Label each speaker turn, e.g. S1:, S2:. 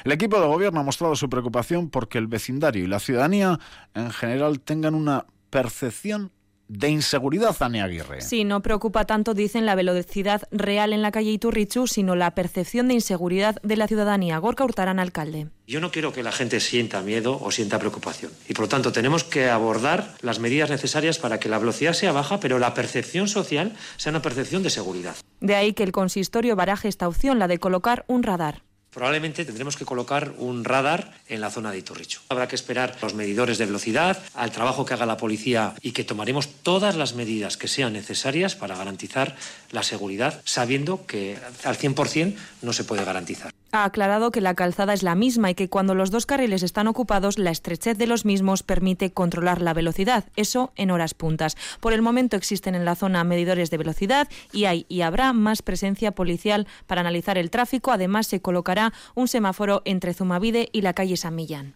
S1: El equipo de gobierno ha mostrado su preocupación porque el vecindario y la ciudadanía en general tengan una percepción de inseguridad, Ania Aguirre.
S2: Sí, no preocupa tanto, dicen, la velocidad real en la calle Iturrichu, sino la percepción de inseguridad de la ciudadanía. Gorka Hurtarán, alcalde.
S3: Yo no quiero que la gente sienta miedo o sienta preocupación. Y por lo tanto tenemos que abordar las medidas necesarias para que la velocidad sea baja, pero la percepción social sea una percepción de seguridad.
S2: De ahí que el consistorio baraje esta opción, la de colocar un radar.
S3: Probablemente tendremos que colocar un radar en la zona de Iturrichu. Habrá que esperar los medidores de velocidad, al trabajo que haga la policía y que tomaremos todas las medidas que sean necesarias para garantizar la seguridad, sabiendo que al 100% no se puede garantizar.
S2: Ha aclarado que la calzada es la misma y que cuando los dos carriles están ocupados, la estrechez de los mismos permite controlar la velocidad, eso en horas puntas. Por el momento existen en la zona medidores de velocidad y hay y habrá más presencia policial para analizar el tráfico. Además, se colocará un semáforo entre Zumabide y la calle San Millán.